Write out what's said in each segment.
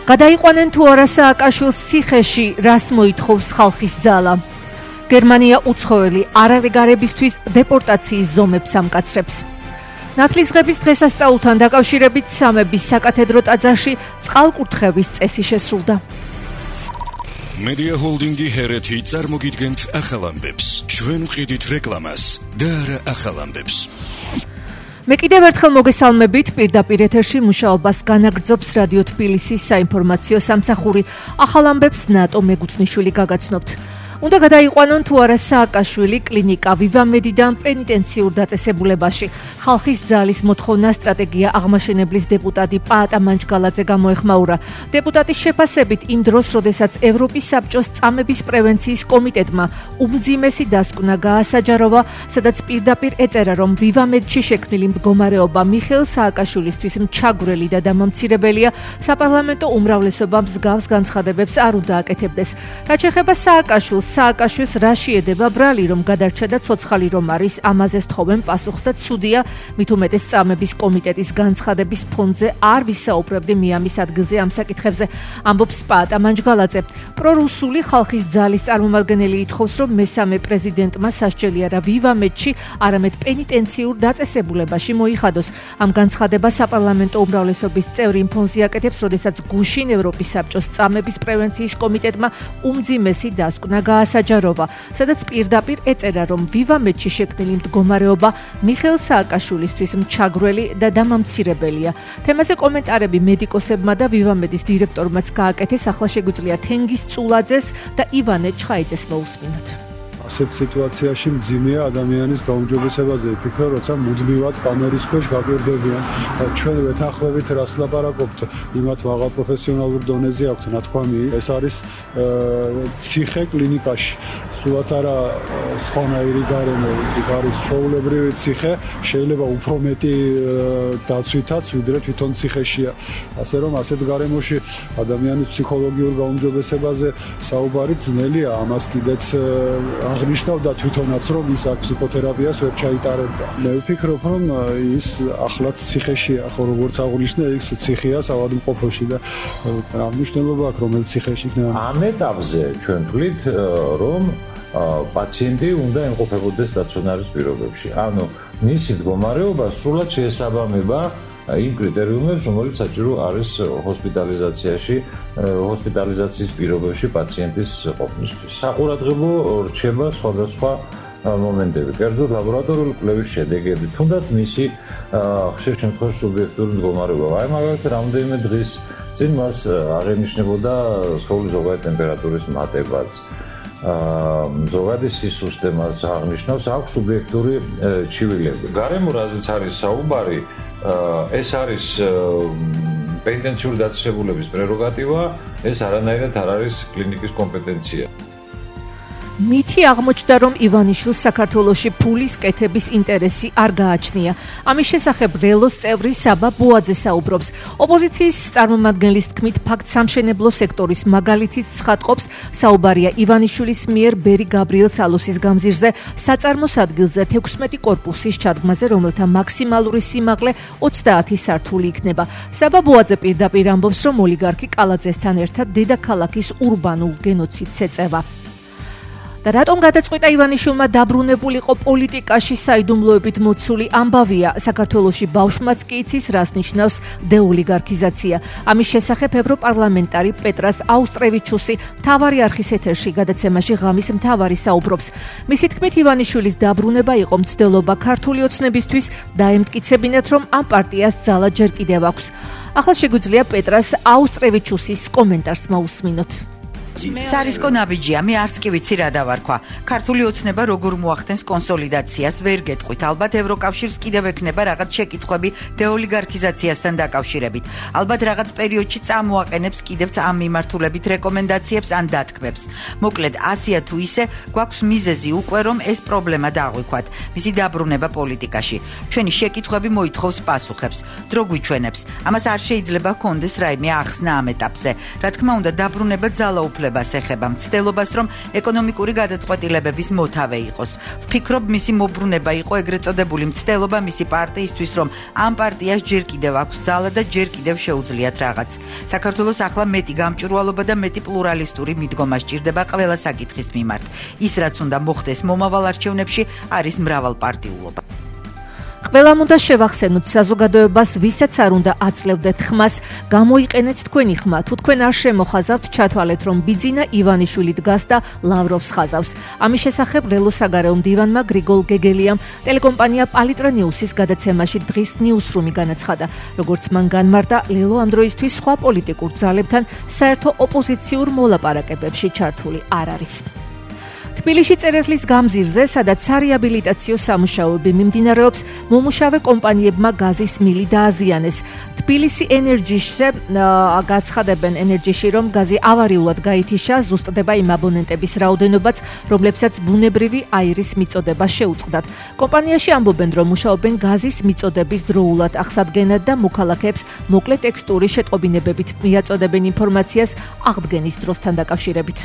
გადაიყვანენ თუ არა სააკაშვილს ციხეში, რას მოითხოვს ხალხის ძალა. გერმანია უცხოელი არარეგარებისთვის დეპორტაციის ზომებს ამკაცრებს. ნათლისღების დღესასწაულთან დაკავშირებით სამების საკათედრო ტაძარში წყალკურთხევის წესი შესრულდა. Media Holdingi Hereti წარმოგიდგენთ ახალ ამბებს. ჩვენ ვყიდით რეკლამას და არა ახალ ამბებს. მე კიდევ ერთხელ მოგესალმებით, პირდაპირ ეთერში მუშაობას განაგრძობს რადიო თბილისის საინფორმაციო სამსახური. ახალ ამბებს ნატო მეგუთნიშვილი გაგაცნობთ. უნდა გადაიყვანონ თუ არა სააკაშვილი კლინიკა ვივამედიდან პენიტენციურ დაწესებულებაში. ხალხის ძალის მოთხოვნა სტრატეგია აღმაშენებლის დეპუტატი პაატა მანჯგალაძე გამოეხმაურა. დეპუტატის შეფასებით იმ დროს, როდესაც ევროპის საბჭოს წამების პრევენციის კომიტეტმა უმძიმესი დასკვნა გაასაჯაროვა, სადაც პირდაპირ ეწერა, რომ ვივამედში შექმნილი მდგომარეობა მიხეილ სააკაშვილისთვის მჩაგვრელი და დამამცირებელია, საპარლამენტო უმრავლესობა მსგავს განცხადებებს არ უნდა აკეთებდეს. რაც შეეხება სააკაშვილს რა შეედება ბრალი, რომ გადარჩა და ცოცხალი რომ არის, ამაზე სთხოვენ პასუხს და ცუდია, მით უმეტეს წამების კომიტეტის განცხადების ფონზე არ ვისაუბრებდი მე ამის ადგილზე ამ საკითხებზე, ამბობს პაატა მანჯგალაძე. პრორუსული ხალხის ძალის წარმომადგენელი ითხოვს, რომ მესამე პრეზიდენტმა სასჯელი არა ვივამედში, არამედ პენიტენციურ დაწესებულებაში მოიხადოს. ამ განცხადებას საპარლამენტო უმრავლესობის წევრი იმ ფონზე აკეთებს, როდესაც გუშინ ევროპის საბჭოს წამების პრევენციის კომიტეტმა უმძიმესი დასკვნა გაასაჯაროვა, სადაც პირდაპირ ეწერა, რომ ვივამედში შექმნილი მდგომარეობა მიხეილ სააკაშვილისთვის მჩაგვრელი და დამამცირებელია. თემაზე კომენტარები მედიკოსებმა და ვივამედის დირექტორმაც გააკეთეს. ახლა შეგვიძლია თენგის წულაძეს და ივანე ჩხაიძეს მოусმინოთ. ასეთ სიტუაციაში მძიმეა ადამიანის გაუმჯობესებაზე იფიქრო, როცა მუდმივად კამერის ქვეშ გაკვირდებიან. ჩვენ ვეთანხმებით, რას ლაპარაკობთ, იმათ მაღალ პროფესიონალურ დონეზე აქვთ ნათქვამი. ეს არის ციხე კლინიკაში. სულაც არა სხვანაირი გარემო, იქ არის ჩვეულებრივი ციხე, შეიძლება უფრო მეტი დაცვითაც, ვიდრე თვითონ ციხეშია. ასე რომ ასეთ გარემოში ადამიანის ფსიქოლოგიურ გაუმჯობესებაზე საუბარი ძნელია, ამას კიდეც აღნიშნავდა თვითონაც, რომ ის აქ ფსიქოთერაპიას ვერ ჩაიტარებდა. მე ვფიქრობ, რომ ის ახლაც ციხეშია, ხო როგორც აღნიშნა, ის ციხეა საავადმყოფოში და რა მნიშვნელობა აქვს, რომელ ციხეში იქნება. ამ ეტაპზე ჩვენ ვთვლით, რომ პაციენტი უნდა იმყოფებოდეს სტაციონარის პირობებში. ანუ მისი მდგომარეობა სრულად შეესაბამება იმ კრიტერიუმებს, რომელიც საჭირო არის ჰოსპიტალიზაციის პირობებში პაციენტის ყოფნისთვის. საყურადღებო რჩება სხვადასხვა მომენტები, კერძოდ ლაბორატორიული კვლევის შედეგები, თუნდაც მისი ხშირ შემთხვევაში სუბიექტური მდგომარეობა. აი მაგალითად, რამდენიმე დღის წინ მას აღენიშნებოდა სხეულის ზოგადი ტემპერატურის მატებაც. ზოგადი სისუსტე მას აღნიშნავს, აქვს სუბიექტური ჩივილები. გარემო რაზეც არის საუბარი, ეს არის პენიტენციური დაწესებულების პრეროგატივა, ეს არანაირად არ არის კლინიკის კომპეტენცია. მითი აღმოჩნდა, რომ ივანიშვილს საქართველოში ფულის კეთების ინტერესი არ გააჩნია. ამის შესახებ რელოს წევრი საბა ბუაძე საუბრობს. ოპოზიციის წარმომადგენლის თქმით, ფაქტ-სამშენებლო სექტორის მაგალითით ცხადყოფს, საუბარია ივანიშვილის მიერ ბერი გაბრიელ სალოსის გამზირზე, საწარმოს ადგილზე 16 კორპუსის ჩადგმაზე, რომელთა მაქსიმალური სიმაღლე 30 სართული იქნება. საბა ბუაძე პირდაპირ ამბობს, რომ ოლიგარქი კალაძესთან ერთად დედაქალაქის ურბანულ გენოციდს ეწევა. და რატომ გადაწყვიტა ივანიშვილმა დაბრუნებულიყო პოლიტიკაში საიდუმლოებით მოცული ამბავია. საქართველოში ბავშვმაც კი იცის, რას ნიშნავს დეოლიგარქიზაცია. ამის შესახებ ევროპარლამენტარი პეტრას აუსტრევიჩუსი მთავარი არხის ეთერში გადაცემაში ღამის მთავარი საუბრობს. მისი თქმით, ივანიშვილის დაბრუნება იყო მცდელობა ქართული ოცნებისთვის და ემტკიცებინათ, რომ ამ პარტიას ძალა ჯერ კიდევ აქვს. ახლა შეგვიძლია პეტრას აუსტრევიჩუსის კომენტარს მოусმინოთ. სარისკო ნაბიჯია, მე არც კი ვიცი რა დავარქვა. ქართული ოცნება როგორ მოახდენს კონსოლიდაციას, ვერ გეტყვით. ალბათ ევროკავშირს კიდევ ექნება რაღაც შეკითხვები დეოლიგარქიზაციასთან დაკავშირებით. ალბათ რაღაც პერიოდში წამოაყენებს კიდევ ამ მიმართულებით რეკომენდაციებს ან დათქმებს. მოკლედ, ასია თუ ისე, გვაქვს მიზეზი უკვე, რომ ეს პრობლემა დააღვიქვათ. მისი დაბრუნება პოლიტიკაში. ჩვენი შეკითხვები მოითხოვს პასუხებს. დრო გვიჩვენებს. ამას არ შეიძლება ჰქონდეს რაიმე ახსნა ამ ეტაპზე. რა თქმა უნდა, დაბრუნება ძალაუფლება უფლებას ეხება მცდელობას, რომ ეკონომიკური გადაწყვეტილებების მოთავე იყოს. ვფიქრობ, მისი მოbrunება იყო ეგრეთ წოდებული მცდელობა მისი პარტიისთვის, რომ ამ პარტიას ჯერ კიდევ აქვს ძალა და ჯერ კიდევ შეუძლიათ რაღაც. საქართველოს ახლა მეტი გამჭვირვალობა და მეტი პლურალისტური მიდგომა სჭირდება ყველა საკითხის მიმართ. ის, რაც უნდა მოხდეს მომავალ არჩევნებში, არის მრავალპარტიულობა. ყველამ უნდა შევახსენოთ საზოგადოებას, ვისაც არ უნდა აწლევდეთ ხმას, გამოიყენეთ თქვენი ხმა. თუ თქვენ არ შემოხაზავთ, ჩათვალეთ, რომ ბიძინა ივანიშვილი დგას და ლავროვს ხაზავს. ამის შესახებ ლელო საგარეო მდივანმა გრიგოლ გეგელიამ ტელეკომპანია პალიტრა ნიუსის გადაცემაში დღის ნიუსრუმი განაცხადა. როგორც მან განმარტა, ლელო ამ დროისთვის სხვა პოლიტიკურ ძალებთან საერთო ოპოზიციურ მოლაპარაკებებში ჩართული არ არის. თბილისში წერეთლის გამზირზე, სადაც სარეაბილიტაციო სამუშაოები მიმდინარეობს, მომუშავე კომპანიებმა გაზის მილი დააზიანეს. თბილისი ენერჯიში გაცხადებენ ენერჯიში, რომ გაზი ავარიულად გაითიშა, ზუსტდება იმ აბონენტების რაოდენობაც, რომლებსაც ბუნებრივი აირის მიწოდება შეუწყდათ. კომპანიაში ამბობენ, რომ მუშაობენ გაზის მიწოდების დროულად აღსადგენად და მოქალაქეებს მოკლე ტექსტური შეტყობინებებით მიაწოდებენ ინფორმაციას აღდგენის დროსთან დაკავშირებით.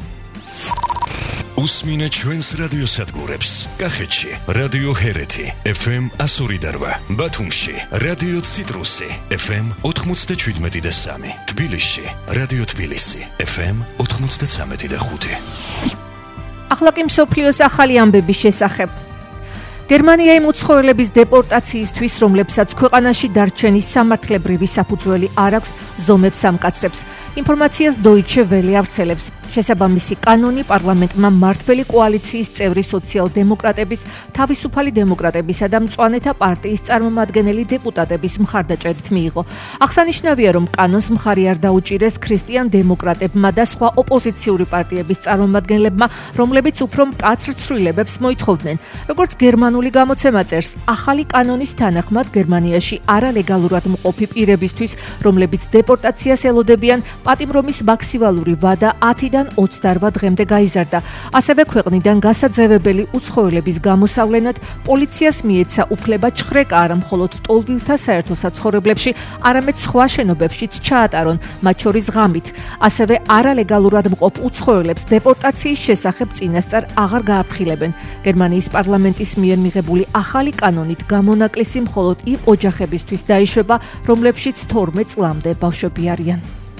უსმინე ჩვენს რადიოსადგურებს. კახეთში რადიო ჰერეთი FM 102.8, ბათუმში რადიო ციტრუსი FM 97.3, თბილისში რადიო თბილისი FM 93.5. ახლა კი მსოფლიოს ახალი ამბების შესახებ. გერმანია იმ უცხოელების დეპორტაციისთვის, რომლებსაც ქვეყანაში დარჩენის სამართლებრივი საფუძველი არ აქვს, ზომებს ამკაცრებს. ინფორმაციას Deutsche Welle ავრცელებს. შესაბამისი კანონი პარლამენტმა მმართველი კოალიციის წევრი სოციალ-დემოკრატების, თავისუფალი დემოკრატებისა და მწვანეთა პარტიის წარმომადგენელი დეპუტატების მხარდაჭერით მიიღო. აღსანიშნავია, რომ კანონს მხარი არ დაუჭირეს ქრისტიან დემოკრატებმა და სხვა ოპოზიციური პარტიების წარმომადგენლებმა, რომლებიც უფრო მკაცრ ცვლილებებს მოითხოვდნენ. როგორც გერმანული გამოცემა წერს, ახალი კანონის თანახმად გერმანიაში არალეგალურად მყოფი პირებისთვის, რომლებიც დეპორტაციას ელოდებიან, პატიმრომის მაქსიმალური ვადა 10-დან 28 დღემდე გაიზარდა. ასევე ქვეყნიდან გასაძევებელი უცხოელების გამოსავლენად პოლიციას მიეცა უფლება ჩხრეკა არა მხოლოდ ტოლვილთა საერთო საცხოვრებლებში, არამედ სხვა შენობებშიც ჩაატარონ, მათ შორის ღამით. ასევე არალეგალურად მყოფ უცხოელებს დეპორტაციის შესახებ წინასწარ აღარ გააფრთხილებენ. გერმანიის პარლამენტის მიერ მიღებული ახალი კანონით გამონაკლისი მხოლოდ იმ ოჯახებისთვის დაიშვება, რომლებშიც 12 წლამდე ბავშვები არიან.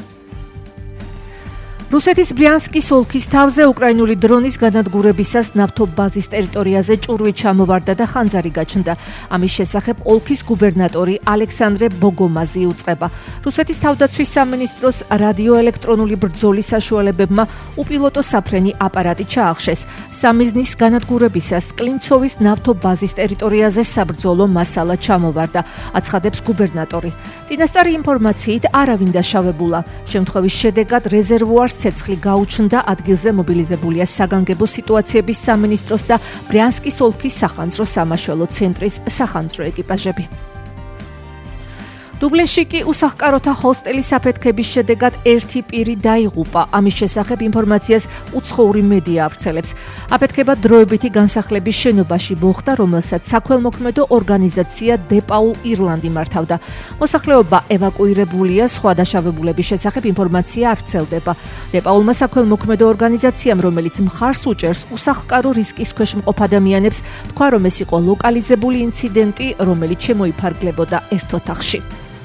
რუსეთის ბრიანსკის ოლქის თავზე უკრაინული დრონის განადგურებისას ნავთობაზის ტერიტორიაზე ჭურვი ჩამოვარდა და ხანძარი გაჩნდა. ამის შესახებ ოლქის გუბერნატორი ალექსანდრე ბოგომაზი უწყება. რუსეთის თავდაცვის სამინისტროს რადიოელექტრონული ბრძოლის საშუალებებმა უპილოტო საფრენი აპარატი ჩაახშეს. სამიზნის განადგურებისას კლინცოვის ნავთობაზის ტერიტორიაზე საბრძოლო მასალა ჩამოვარდა, აცხადებს გუბერნატორი. წინასწარი ინფორმაციით არავინ დაშავებულა. შემთხვევის შედეგად რეზერვუარს ცეცხლი გაუჩნდა, ადგილზე მობილიზებულია საგანგებო სიტუაციების სამინისტროს და ბრიანსკის ოლქის სახანძრო სამაშველო ცენტრის სახანძრო ეკიპაჟები. დუბლინში კი უსახკაროთა ჰოსტელის აფეთქების შედეგად ერთი პირი დაიღუპა. ამის შესახებ ინფორმაციას უცხოური მედია ავრცელებს. აფეთქება დროებითი განსახლების შენობაში მოხდა, რომელსაც საქველმოქმედო ორგანიზაცია დეპაულ ირლანდი მართავდა. მოსახლეობა ევაკუირებულია, სხვა დაშავებულების შესახებ ინფორმაცია არ ვრცელდება. დეპაულმა საქველმოქმედო ორგანიზაციამ, რომელიც მხარს უჭერს უსახკარო რისკის ქვეშ მყოფ ადამიანებს, თქვა, რომ ეს იყო ლოკალიზებული ინციდენტი, რომელიც შემოიფარგლებოდა ერთ ოთახში.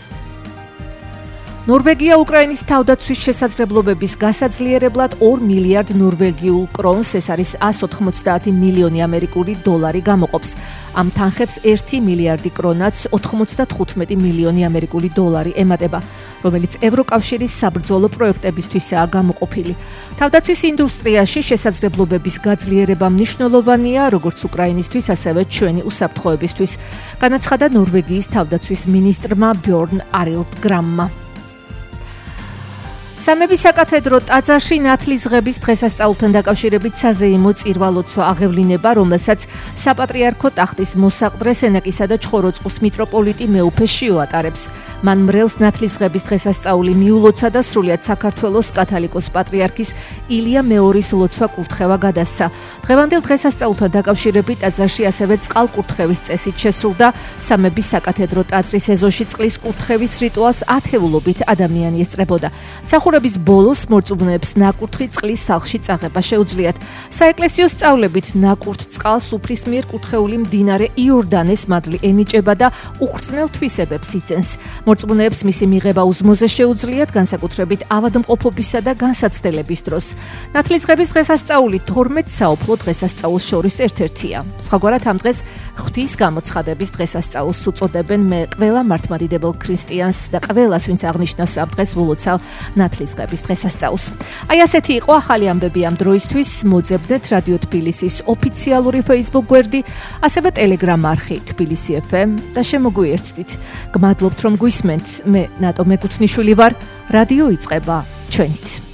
ნორვეგია უკრაინის თავდაცვის შესაძლებლობების გასაძლიერებლად 2 მილიარდ ნორვეგიულ კრონს, ეს არის 190 მილიონი ამერიკული დოლარი გამოყოფს. ამ თანხებს 1 მილიარდი კრონაც 95 მილიონი ამერიკული დოლარი ემატება, რომელიც ევროკავშირის საბრძოლო პროექტებისთვისაა გამოყოფილი. თავდაცვის ინდუსტრიაში შესაძლებლობების გაძლიერება მნიშვნელოვანია, როგორც უკრაინისთვის, ასევე ჩვენი უსაფრთხოებისთვის, განაცხადა ნორვეგიის თავდაცვის მინისტრმა ბjörn არილდგრამმა. სამების საკათედრო ტაძარში ნათლისღების დღესასწაულთან დაკავშირებით საზეიმო წირვა-ლოცვა აღევლინება, რომელსაც საპატრიარქო ტახტის მოსაყდრე სენაკისა და ჩხოროწყუს მიტროპოლიტი მეუფე შიო ატარებს. მან მრევლს ნათლისღების დღესასწაული მიულოცა და სრულიად საქართველოს კათალიკოს პატრიარქის ილია მეორის ლოცვა კურთხევა გადასცა. დღევანდელ დღესასწაულთან დაკავშირებით ტაძარში ასევე წყალკურთხევის წესით შესრულდა სამების საკათედრო ტაძრის ეზოში წყლის კურთხევის რიტუალს ათეულობით ადამიანი ესწრებოდა. მსახურების ბოლოს მორწმუნეებს ნაკურთხი წყლის სახლში წაღება შეუძლიათ. საეკლესიო სწავლებით ნაკურთ წყალს სუფრის მიერ კურთხეული მდინარე იორდანეს მადლი ენიჭება და უხრწნელ თვისებებს იწენს. მორწმუნეებს მისი მიღება უზმოზე შეუძლიათ, განსაკუთრებით ავადმყოფობისა და განსაცდელების დროს. ნათლისღების დღესასწაული 12 საუფლო დღესასწაულს შორის ერთ-ერთია. სხვაგვარად ამ დღეს ღვთის გამოცხადების დღესასწაულს უწოდებენ. მე ყველა მართლმადიდებელ ქრისტიანს და ყველას, ვინც აღნიშნავს ამ დღეს, ულოცავ ნათლისღების დღესასწაულს. აი ასეთი იყო ახალი ამბები ამ დროისთვის. მოძებნეთ რადიო თბილისის ოფიციალური Facebook გვერდი, ასევე Telegram არხი თბილისი FM და შემოგვიერთდით. გმადლობთ რომ გვისმენთ. მე ნატო მეგუთნიშვილი ვარ. რადიო იწყება ჩვენით.